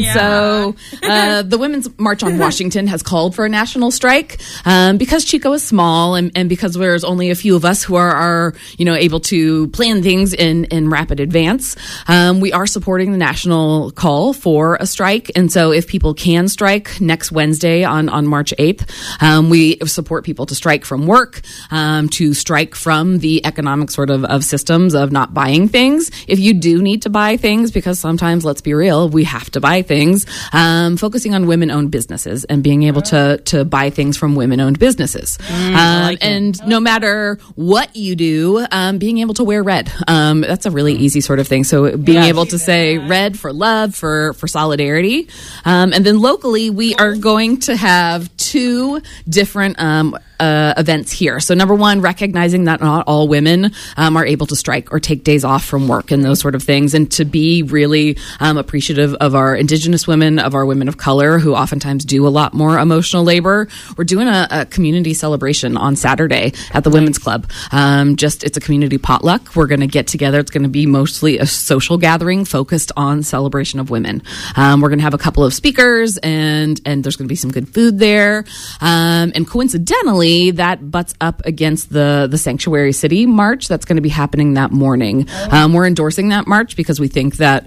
So the Women's March on Washington has called for a national strike because Chico is small, and because there's only a few of us who are able to plan things in rapid advance. We are supporting the national call for a strike, and so if people can strike next Wednesday on March 8th, we support people to strike from work, to strike from the economic sort of systems of not buying things. If you do need to buy things, because sometimes, let's be real, we have to buy things, focusing on women-owned businesses and being able to buy things from women-owned businesses. And no matter what you do, being able to wear red, that's a really easy sort of thing. So being able to say red for love, for solidarity. And then locally, we are going to have two different events here. So number one, recognizing that not all women are able to strike or take days off from work and those sort of things, and to be really appreciative of our Indigenous women, of our women of color, who oftentimes do a lot more emotional labor. We're doing a community celebration on Saturday at the Women's Club. It's a community potluck. We're going to get together. It's going to be mostly a social gathering focused on celebration of women. We're going to have a couple of speakers, and there's going to be some good food there. And coincidentally, that butts up against the Sanctuary City March that's going to be happening that morning. We're endorsing that march because we think that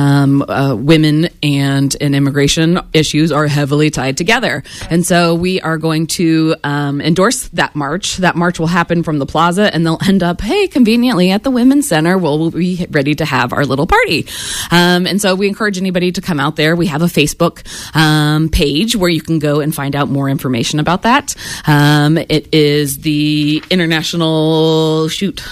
women and immigration issues are heavily tied together. And so we are going to endorse that march. That march will happen from the plaza, and they'll end up, conveniently at the Women's Center. We'll be ready to have our little party. And so we encourage anybody to come out there. We have a Facebook page where you can go and find out more information about that. It is the International...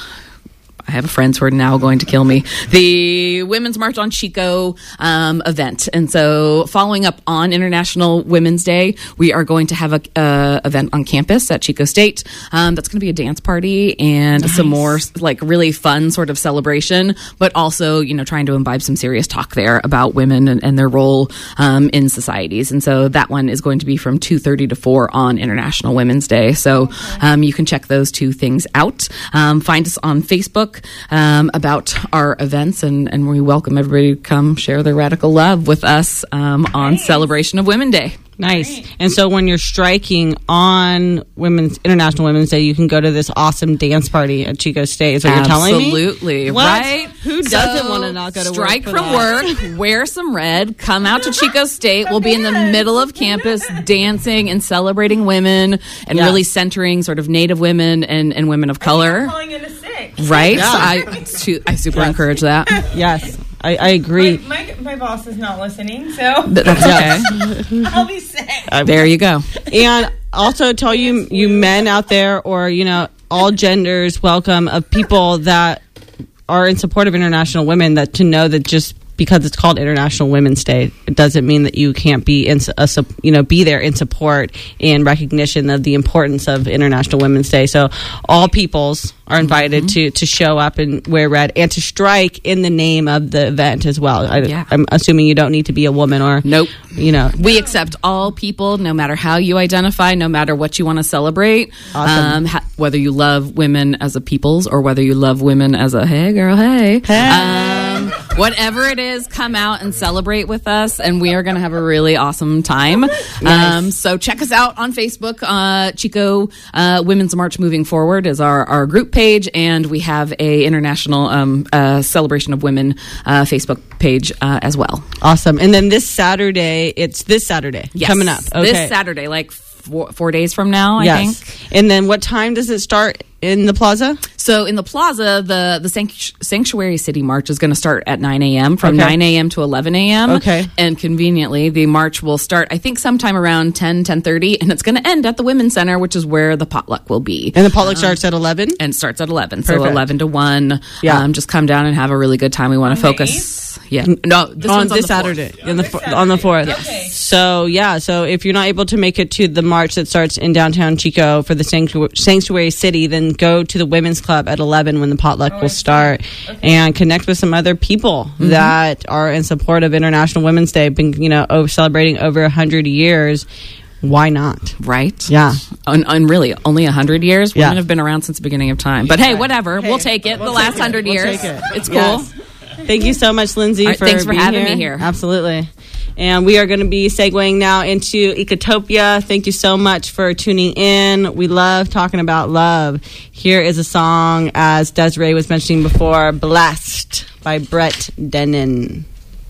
I have friends who are now going to kill me. The Women's March on Chico event. And so following up on International Women's Day, we are going to have a event on campus at Chico State. That's going to be a dance party and some more really fun sort of celebration, but also, trying to imbibe some serious talk there about women and their role in societies. And so that one is going to be from 2:30 to 4 on International Women's Day. So you can check those two things out. Find us on Facebook about our events, and we welcome everybody to come share their radical love with us on Celebration of Women Day. Nice. And so when you're striking on International Women's Day, you can go to this awesome dance party at Chico State. Is what you're telling me? Absolutely. What? Right? Who doesn't want to not go to work? Strike for from that? work, wear some red, come out to Chico State. We'll be in the middle of campus dancing and celebrating women and really centering sort of Native women and women of color. Calling it a six. Right? Yeah. So I super encourage that. Yes. I agree. My boss is not listening, so That's okay. I'll be sick. There you go. And also tell you men out there, or all genders, welcome, of people that are in support of International Women, that to know that just because it's called International Women's Day, it doesn't mean that you can't be be there in support and recognition of the importance of International Women's Day. So all peoples are invited to show up and wear red and to strike in the name of the event as well. I'm assuming you don't need to be a woman or nope. We accept all people, no matter how you identify, no matter what you want to celebrate. Awesome. Whether you love women as a peoples or whether you love women as a hey girl, hey. whatever it is, come out and celebrate with us, and we are going to have a really awesome time. Nice. So check us out on Facebook. Chico Women's March Moving Forward is our group page, and we have a international celebration of women Facebook page as well. Awesome. And then it's this Saturday Yes. coming up. Okay. This Saturday, like 4 days from now, I think. And then what time does it start in the plaza? So in the plaza, the Sanctuary City March is going to start at 9 a.m. from 9 a.m. to 11 a.m. Okay. And conveniently, the march will start, I think, sometime around 10:30, and it's going to end at the Women's Center, which is where the potluck will be. And the potluck starts at 11? And starts at 11. So Perfect. 11 to 1. Yeah. Just come down and have a really good time. We want to focus. Yeah. No, this one's this on Saturday. the 4th. On the 4th. Okay. So if you're not able to make it to the march that starts in downtown Chico for the Sanctuary City, then go to the Women's Club at 11 when the potluck will start, and connect with some other people that are in support of International Women's Day. Been celebrating over 100 years. Why not? Right? Yeah. And really, only 100 years? Yeah. Women have been around since the beginning of time. But hey, whatever. We'll take it. The last 100 years. Take it. It's cool. Yes. Thank you so much, Lindsay, All right, for thanks for being having me here. Absolutely. And we are going to be segueing now into Ecotopia. Thank you so much for tuning in. We love talking about love. Here is a song, as Desiree was mentioning before, Blessed by Brett Dennen.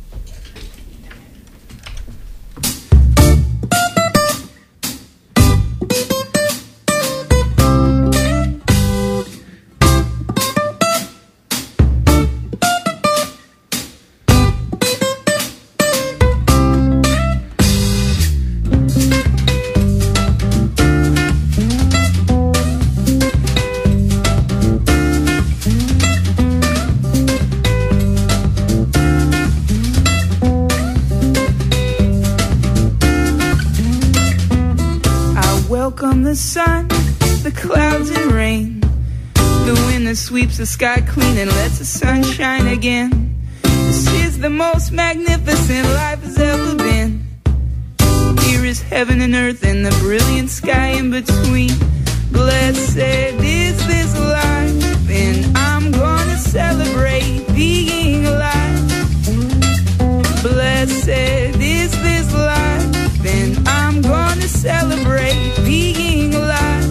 Welcome the sun, the clouds and rain. The wind that sweeps the sky clean and lets the sun shine again. This is the most magnificent life has ever been. Here is heaven and earth and the brilliant sky in between. Blessed is this life, and I'm gonna celebrate being alive. Blessed is this life, and I'm gonna celebrate being alive.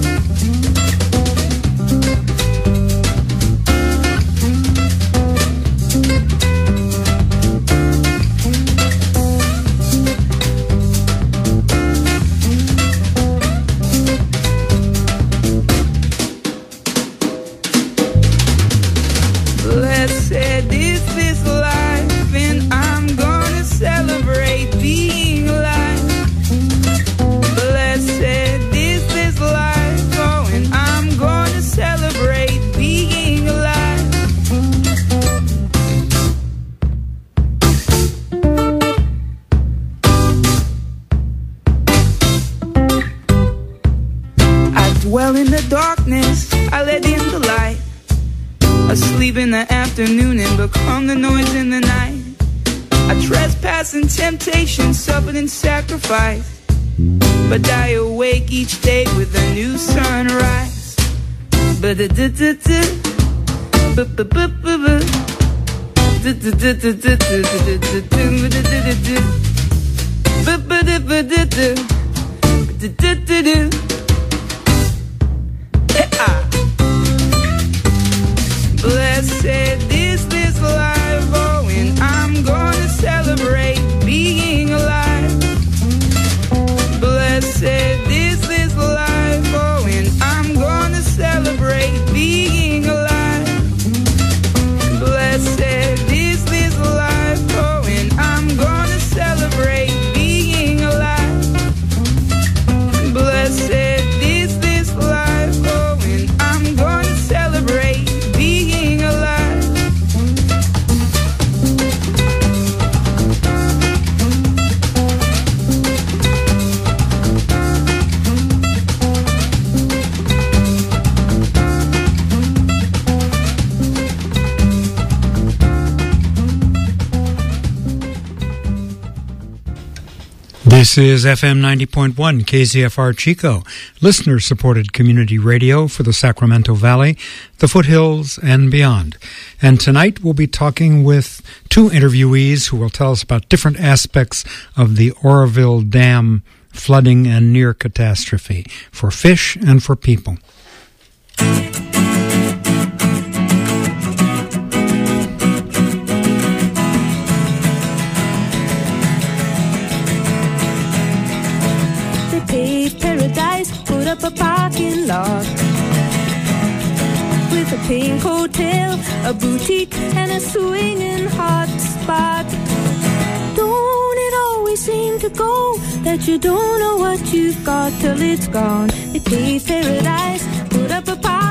Blessed is this life, and I'm gonna celebrate being alive. Blessed is this life, oh, and I'm gonna celebrate being alive. I dwell in the darkness, I let in the light. Asleep in the afternoon and become the noise in the night. I trespass in temptation, suffered in sacrifice, but I awake each day with a new sunrise. Blessed is this life, oh, and I'm gonna celebrate being alive. Blessed is this life, oh, and I'm gonna celebrate being alive. Blessed is this life, oh, and I'm gonna celebrate being alive. Blessed This is FM 90.1 KZFR Chico, listener-supported community radio for the Sacramento Valley, the foothills, and beyond. And tonight we'll be talking with two interviewees who will tell us about different aspects of the Oroville Dam flooding and near catastrophe for fish and for people. Up a parking lot with a pink hotel, a boutique, and a swinging hot spot. Don't it always seem to go that you don't know what you've got till it's gone? They paved paradise, put up a parking